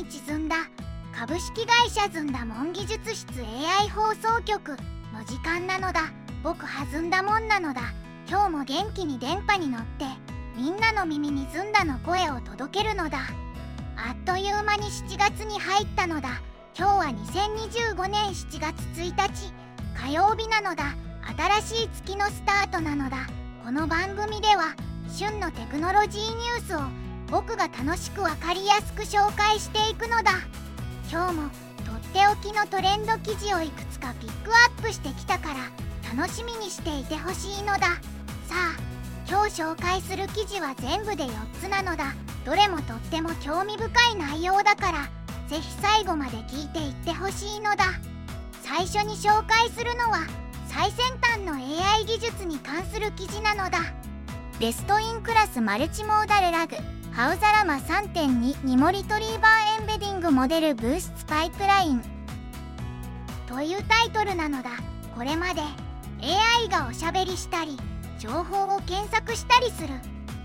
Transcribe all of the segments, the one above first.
日ずんだ株式会社ずんだもん技術室 AI 放送局の時間なのだ。僕はずんだもんなのだ。今日も元気に電波に乗ってみんなの耳にずんだの声を届けるのだ。あっという間に7月に入ったのだ。今日は2025年7月1日火曜日なのだ。新しい月のスタートなのだ。この番組では旬のテクノロジーニュースを僕が楽しく分かりやすく紹介していくのだ。今日もとっておきのトレンド記事をいくつかピックアップしてきたから楽しみにしていてほしいのだ。さあ今日紹介する記事は全部で4つなのだ。どれもとっても興味深い内容だからぜひ最後まで聞いていってほしいのだ。最初に紹介するのは最先端の AI 技術に関する記事なのだ。ベストインクラスマルチモーダルラグハウザラマ 3.2 ニモリトリーバーエンベディングモデルブースツパイプラインというタイトルなのだ。これまで AI がおしゃべりしたり情報を検索したりする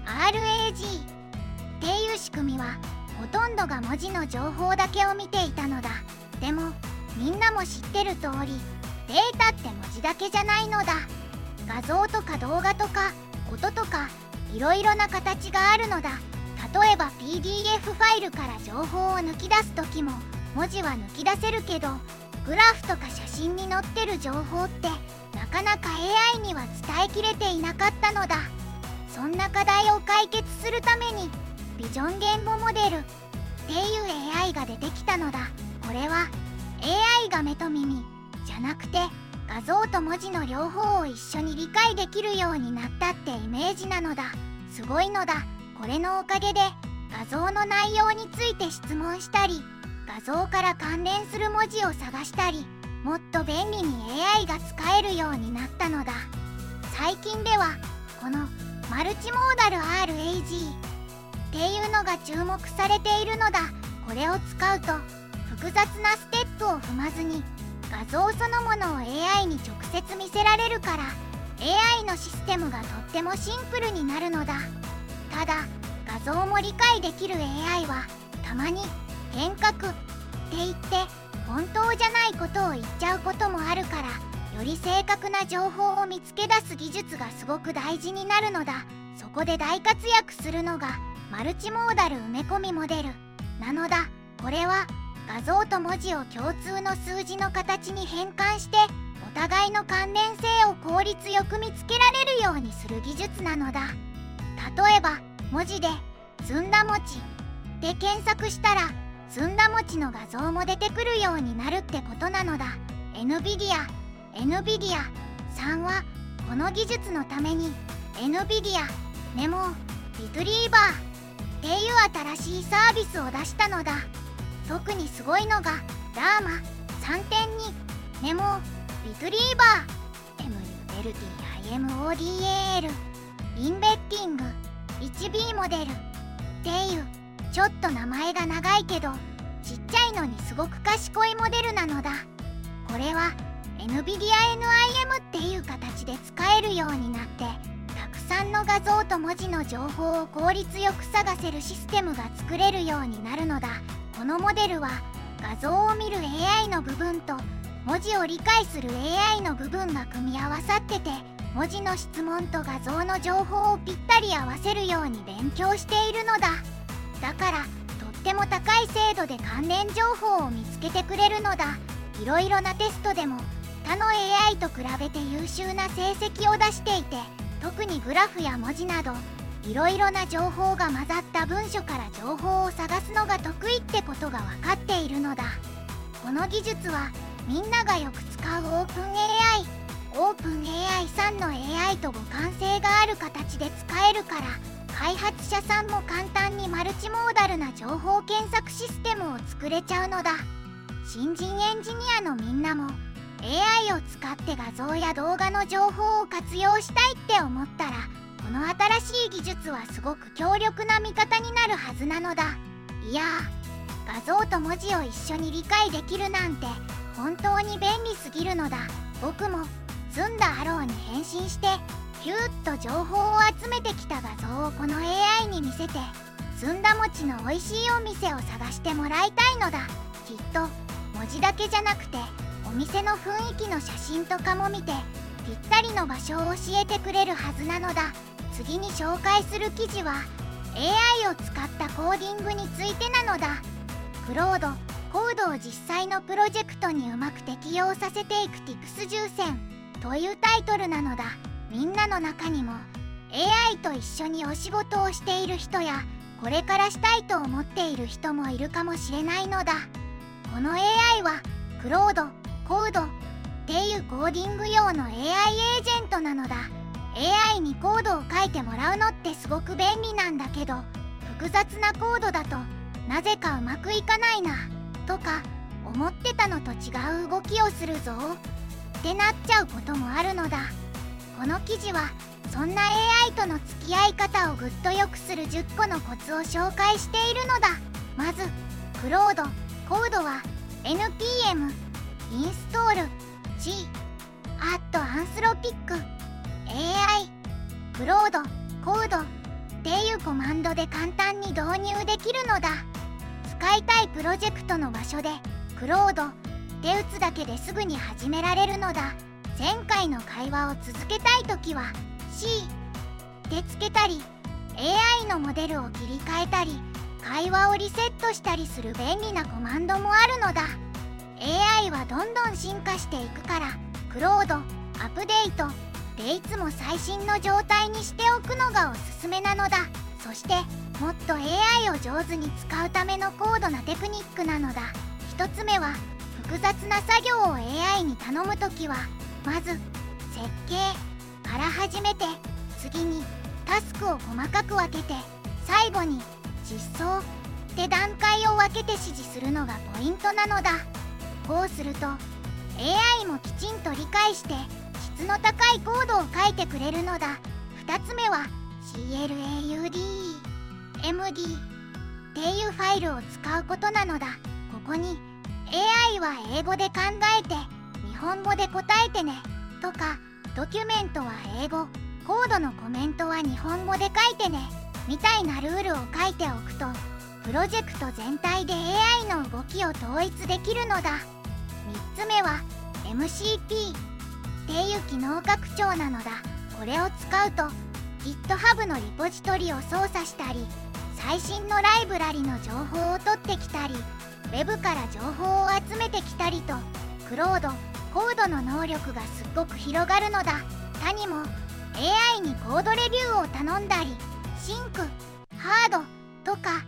RAG っていう仕組みはほとんどが文字の情報だけを見ていたのだ。でもみんなも知ってる通りデータって文字だけじゃないのだ。画像とか動画とか音とかいろいろな形があるのだ。例えば PDF ファイルから情報を抜き出す時も文字は抜き出せるけどグラフとか写真に載ってる情報ってなかなか AI には伝えきれていなかったのだ。そんな課題を解決するためにビジョン言語モデルっていう AI が出てきたのだ。これは AI が目と耳じゃなくて画像と文字の両方を一緒に理解できるようになったってイメージなのだ。すごいのだ。これのおかげで画像の内容について質問したり画像から関連する文字を探したりもっと便利に AI が使えるようになったのだ。最近ではこのマルチモーダル RAG っていうのが注目されているのだ。これを使うと複雑なステップを踏まずに画像そのものを AI に直接見せられるから AI のシステムがとってもシンプルになるのだ。ただ画像も理解できる AI はたまに変革って言って本当じゃないことを言っちゃうこともあるからより正確な情報を見つけ出す技術がすごく大事になるのだ。そこで大活躍するのがマルチモーダル埋め込みモデルなのだ。これは画像と文字を共通の数字の形に変換してお互いの関連性を効率よく見つけられるようにする技術なのだ。例えば文字でずんだ餅で検索したらずんだ餅の画像も出てくるようになるってことなのだ。NVIDIA さんはこの技術のために NVIDIA メモリトリーバーっていう新しいサービスを出したのだ。特にすごいのがラーマ 3.2 メモリトリーバー MULTIMODAL インベッティング 1B モデルっていうちょっと名前が長いけどちっちゃいのにすごく賢いモデルなのだ。これは NVIDIA NIM っていう形で使えるようになってたくさんの画像と文字の情報を効率よく探せるシステムが作れるようになるのだ。このモデルは画像を見る AI の部分と文字を理解する AI の部分が組み合わさってて文字の質問と画像の情報をぴったり合わせるように勉強しているのだ。だからとっても高い精度で関連情報を見つけてくれるのだ。いろいろなテストでも他の AI と比べて優秀な成績を出していて特にグラフや文字などいろいろな情報が混ざった文書から情報を探すのが得意ってことが分かっているのだ。この技術はみんながよく使うオープン AI さんの AI と互換性がある形で使えるから開発者さんも簡単にマルチモーダルな情報検索システムを作れちゃうのだ。新人エンジニアのみんなも AI を使って画像や動画の情報を活用したいって思ったらこの新しい技術はすごく強力な味方になるはずなのだ。いやー、画像と文字を一緒に理解できるなんて本当に便利すぎるのだ。僕もずんだハローに変身してヒューッと情報を集めてきた画像をこの AI に見せてずんだ餅の美味しいお店を探してもらいたいのだ。きっと文字だけじゃなくてお店の雰囲気の写真とかも見てぴったりの場所を教えてくれるはずなのだ。次に紹介する記事は AI を使ったコーディングについてなのだ。クロードコードを実際のプロジェクトにうまく適用させていく Tips 重戦というタイトルなのだ。みんなの中にも AI と一緒にお仕事をしている人やこれからしたいと思っている人もいるかもしれないのだ。この AI はクロードコードっていうコーディング用の AI エージェントなのだ。 AI にコードを書いてもらうのってすごく便利なんだけど、複雑なコードだとなぜかうまくいかないなとか、思ってたのと違う動きをするぞってなっちゃうこともあるのだ。この記事はそんな AI との付き合い方をぐっと良くする10個のコツを紹介しているのだ。まずクロードコードは npm インストール g アンスロピック AI クロードコードっていうコマンドで簡単に導入できるのだ。使いたいプロジェクトの場所でクロードって打つだけですぐに始められるのだ。前回の会話を続けたいときは C でつけたり AI のモデルを切り替えたり会話をリセットしたりする便利なコマンドもあるのだ。 AI はどんどん進化していくからクロードアップデートでいつも最新の状態にしておくのがおすすめなのだ。そしてもっと AI を上手に使うための高度なテクニックなのだ。1つ目は複雑な作業を AI に頼むときはまず設計から始めて、次にタスクを細かく分けて、最後に実装って段階を分けて指示するのがポイントなのだ。こうすると AI もきちんと理解して質の高いコードを書いてくれるのだ。2つ目は CLAUDMD っていうファイルを使うことなのだ。ここに AI は英語で考えて日本語で答えてねとか、ドキュメントは英語、コードのコメントは日本語で書いてねみたいなルールを書いておくとプロジェクト全体で AI の動きを統一できるのだ。3つ目は MCP っていう機能拡張なのだ。これを使うと GitHub のリポジトリを操作したり、最新のライブラリの情報を取ってきたり、ウェブから情報を集めてきたりと、クロードコードの能力がすっごく広がるのだ。他にも AI にコードレビューを頼んだり、シンク、ハードとか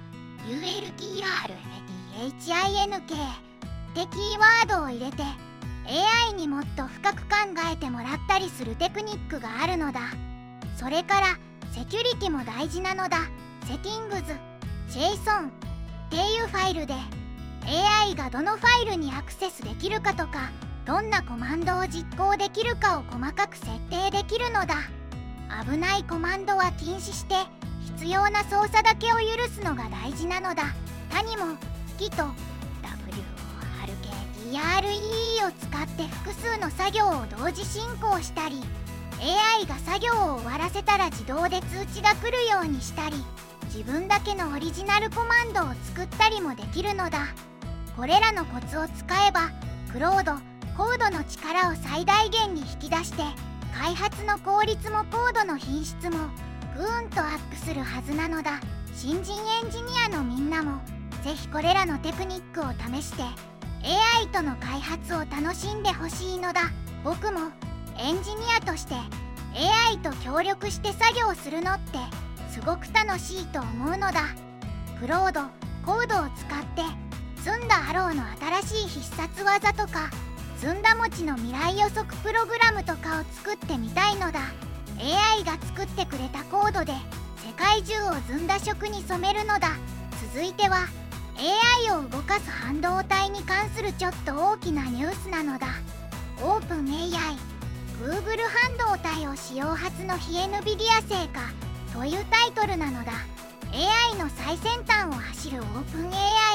ULTRADHINK ってキーワードを入れて AI にもっと深く考えてもらったりするテクニックがあるのだ。それからセキュリティも大事なのだ。セティングズ JSON っていうファイルで AI がどのファイルにアクセスできるかとか、どんなコマンドを実行できるかを細かく設定できるのだ。危ないコマンドは禁止して必要な操作だけを許すのが大事なのだ。他にも Git WORKDRE を使って複数の作業を同時進行したり、 AI が作業を終わらせたら自動で通知が来るようにしたり、自分だけのオリジナルコマンドを作ったりもできるのだ。これらのコツを使えばクロードコードの力を最大限に引き出して、開発の効率もコードの品質もぐーんとアップするはずなのだ。新人エンジニアのみんなもぜひこれらのテクニックを試して AI との開発を楽しんでほしいのだ。僕もエンジニアとして AI と協力して作業するのってすごく楽しいと思うのだ。クロードコードを使ってずんだハローの新しい必殺技とか、ずんだ餅の未来予測プログラムとかを作ってみたいのだ。 AI が作ってくれたコードで世界中をずんだ色に染めるのだ。続いては AI を動かす半導体に関するちょっと大きなニュースなのだ。オープン AI Google 半導体を使用初の非 NVIDIA 製かというタイトルなのだ。 AI の最先端を走るオープン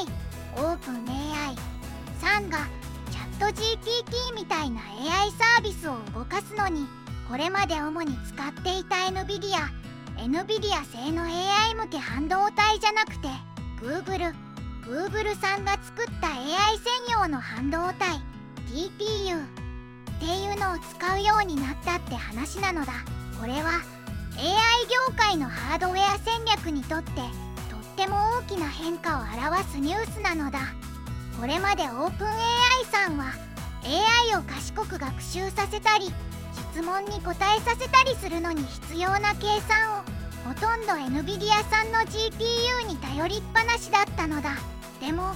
AI さんがチャット GPT みたいな AI サービスを動かすのに、これまで主に使っていた NVIDIA製の AI 向け半導体じゃなくて Google さんが作った AI 専用の半導体 TPU っていうのを使うようになったって話なのだ。これは AI 業界のハードウェア戦略にとってとっても大きな変化を表すニュースなのだ。これまで OpenAI さんは AI を賢く学習させたり質問に答えさせたりするのに必要な計算をほとんど NVIDIA さんの GPU に頼りっぱなしだったのだ。でも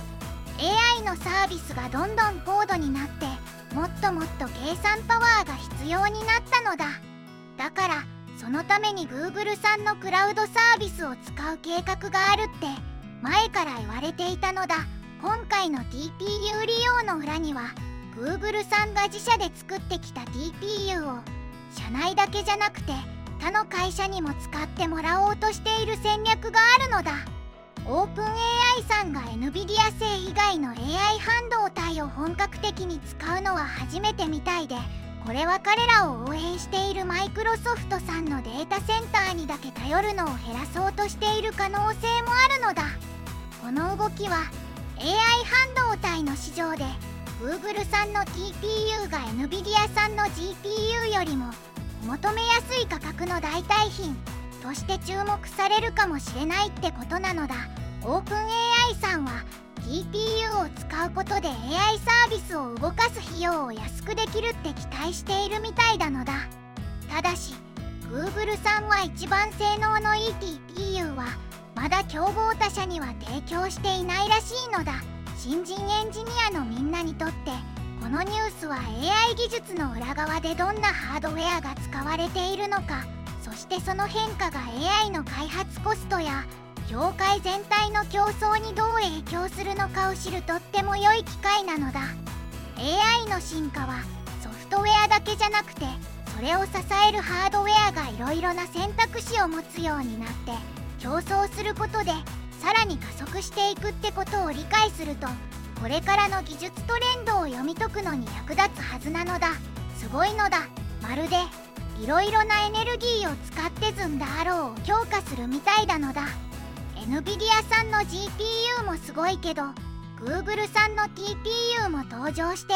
AI のサービスがどんどん高度になってもっともっと計算パワーが必要になったのだ。だからそのために Google さんのクラウドサービスを使う計画があるって前から言われていたのだ。今回の TPU 利用の裏には Google さんが自社で作ってきた TPU を社内だけじゃなくて他の会社にも使ってもらおうとしている戦略があるのだ。OpenAI さんが NVIDIA 製以外の AI 半導体を本格的に使うのは初めてみたいで、これは彼らを応援しているマイクロソフトさんのデータセンターにだけ頼るのを減らそうとしている可能性もあるのだ。この動きは AI 半導体の市場で Google さんの TPU が NVIDIA さんの GPU よりも求めやすい価格の代替品として注目されるかもしれないってことなのだ。 OpenAI さんは TPU を使うことで AI サービスを動かす費用を安くできるって期待しているみたいなのだ。ただし Google さんは一番性能のいい TPU はまだ競合他社には提供していないらしいのだ。新人エンジニアのみんなにとってこのニュースは AI 技術の裏側でどんなハードウェアが使われているのか、そしてその変化が AI の開発コストや業界全体の競争にどう影響するのかを知るとっても良い機会なのだ。 AI の進化はソフトウェアだけじゃなくてそれを支えるハードウェアがいろいろな選択肢を持つようになって競争することでさらに加速していくってことを理解するとこれからの技術トレンドを読み解くのに役立つはずなのだ。すごいのだ。まるでいろいろなエネルギーを使って積んだアローを強化するみたいなのだ。 NVIDIA さんの GPU もすごいけど Google さんの TPU も登場して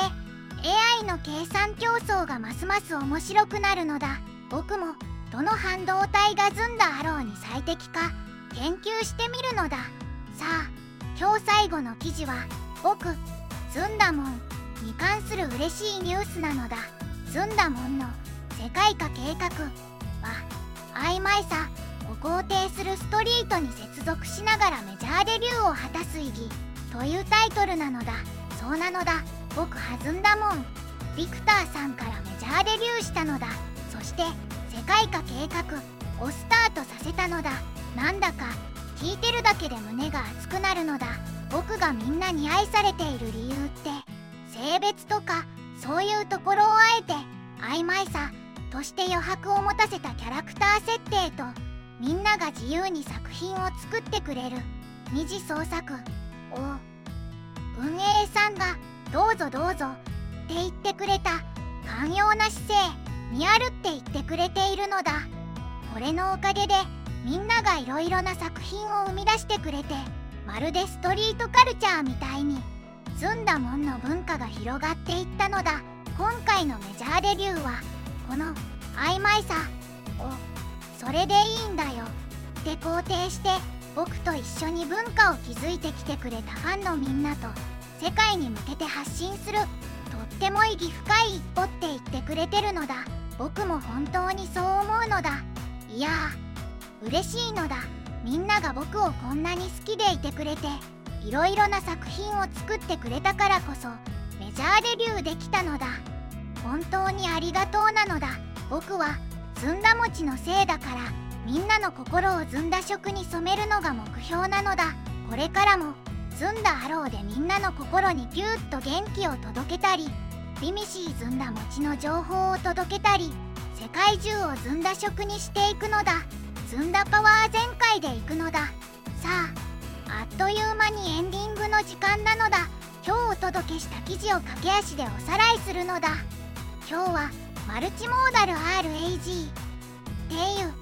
AI の計算競争がますます面白くなるのだ。僕もどの半導体が積んだアローに最適か研究してみるのだ。さあ今日最後の記事は僕積んだもんに関する嬉しいニュースなのだ。積んだもんの世界化計画は曖昧さを肯定するストリートに接続しながらメジャーデビューを果たす意義というタイトルなのだ。そうなのだ。僕弾んだもんビクターさんからメジャーデビューしたのだ。そして世界化計画をスタートさせたのだ。なんだか聞いてるだけで胸が熱くなるのだ。僕がみんなに愛されている理由って性別とかそういうところをあえて曖昧さとして余白を持たせたキャラクター設定とみんなが自由に作品を作ってくれる二次創作を運営さんがどうぞどうぞって言ってくれた寛容な姿勢にあるって言ってくれているのだ。これのおかげでみんながいろいろな作品を生み出してくれてまるでストリートカルチャーみたいに積んだもんの文化が広がっていったのだ。今回のメジャーデビューはこの曖昧さをそれでいいんだよって肯定して僕と一緒に文化を築いてきてくれたファンのみんなと世界に向けて発信するとっても意義深い一歩って言ってくれてるのだ。僕も本当にそう思うのだ。いやー嬉しいのだ。みんなが僕をこんなに好きでいてくれていろいろな作品を作ってくれたからこそメジャーデビューできたのだ。本当にありがとうなのだ。僕はずんだ餅のせいだからみんなの心をずんだ食に染めるのが目標なのだ。これからもずんだアローでみんなの心にピューッと元気を届けたりビミシーずんだ餅の情報を届けたり世界中をずんだ食にしていくのだ。ずんだパワー全開でいくのだ。さああっという間にエンディングの時間なのだ。今日お届けした記事を駆け足でおさらいするのだ。今日はマルチモーダル RAG っていう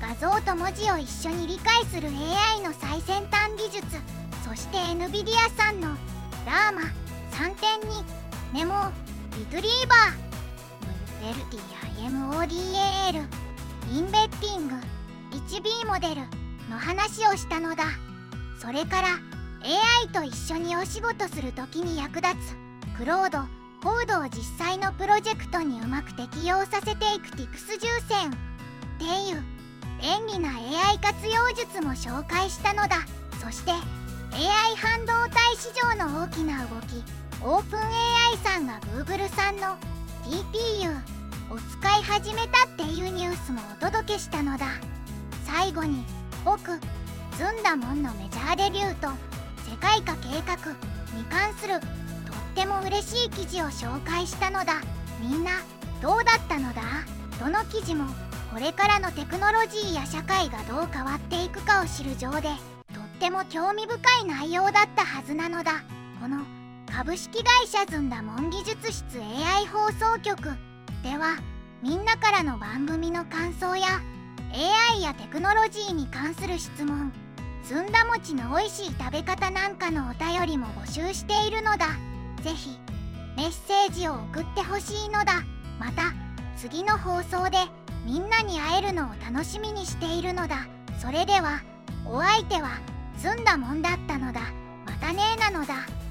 画像と文字を一緒に理解する AI の最先端技術、そして NVIDIA さんのラーマ 3.2 メモリトリーバー VLTIMODAL インベッティング 1B モデルの話をしたのだ。それから AI と一緒にお仕事するときに役立つクロードコードを実際のプロジェクトにうまく適用させていく TIX 重線っていう便利な AI 活用術も紹介したのだ。そして AI 半導体市場の大きな動き、オープン AI さんが Google さんの TPU を使い始めたっていうニュースもお届けしたのだ。最後に僕ずんだもんのメジャーデビューと世界化計画に関するとっても嬉しい記事を紹介したのだ。みんなどうだったのだ？どの記事もこれからのテクノロジーや社会がどう変わっていくかを知る上でとっても興味深い内容だったはずなのだ。この株式会社ずんだもん技術室 AI 放送局ではみんなからの番組の感想や AI やテクノロジーに関する質問、ずんだ餅の美味しい食べ方なんかのお便りも募集しているのだ。ぜひメッセージを送ってほしいのだ。また次の放送でみんなに会えるのを楽しみにしているのだ。それではお相手はずんだもんだったのだ。またねーなのだ。